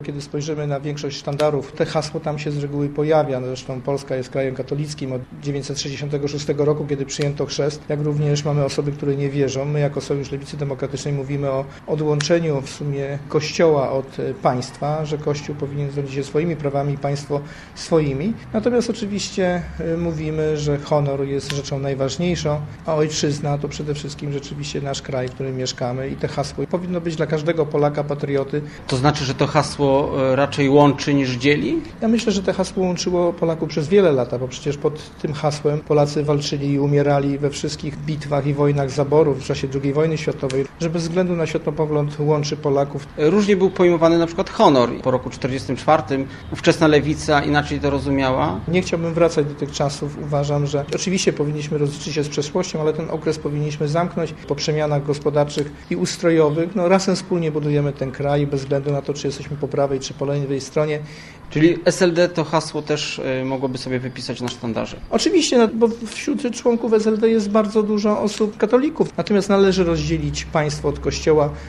Kiedy spojrzymy na większość sztandarów, te hasło tam się z reguły pojawia. Zresztą Polska jest krajem katolickim od 966 roku, kiedy przyjęto chrzest, jak również mamy osoby, które nie wierzą. My jako Sojusz Lewicy Demokratycznej mówimy o odłączeniu w sumie Kościoła od państwa, że Kościół powinien rządzić się swoimi prawami, państwo swoimi. Natomiast oczywiście mówimy, że honor jest rzeczą najważniejszą, a ojczyzna to przede wszystkim rzeczywiście nasz kraj, w którym mieszkamy i te hasło powinno być dla każdego Polaka patrioty. To znaczy, że to hasło raczej łączy niż dzieli? Ja myślę, że to hasło łączyło Polaków przez wiele lat, bo przecież pod tym hasłem Polacy walczyli i umierali we wszystkich bitwach i wojnach zaborów w czasie II wojny światowej, że bez względu na światopogląd łączy Polaków. Różnie był pojmowany na przykład honor. Po roku 1944 ówczesna lewica inaczej to rozumiała. Nie chciałbym wracać do tych czasów. Uważam, że oczywiście powinniśmy rozliczyć się z przeszłością, ale ten okres powinniśmy zamknąć po przemianach gospodarczych i ustrojowych. Razem wspólnie budujemy ten kraj bez względu na to, czy jesteśmy po prawej, czy po lewej stronie. Czyli SLD to hasło też mogłoby sobie wypisać na sztandarze? Oczywiście, bo wśród członków SLD jest bardzo dużo osób katolików. Natomiast należy rozdzielić państwo od Kościoła.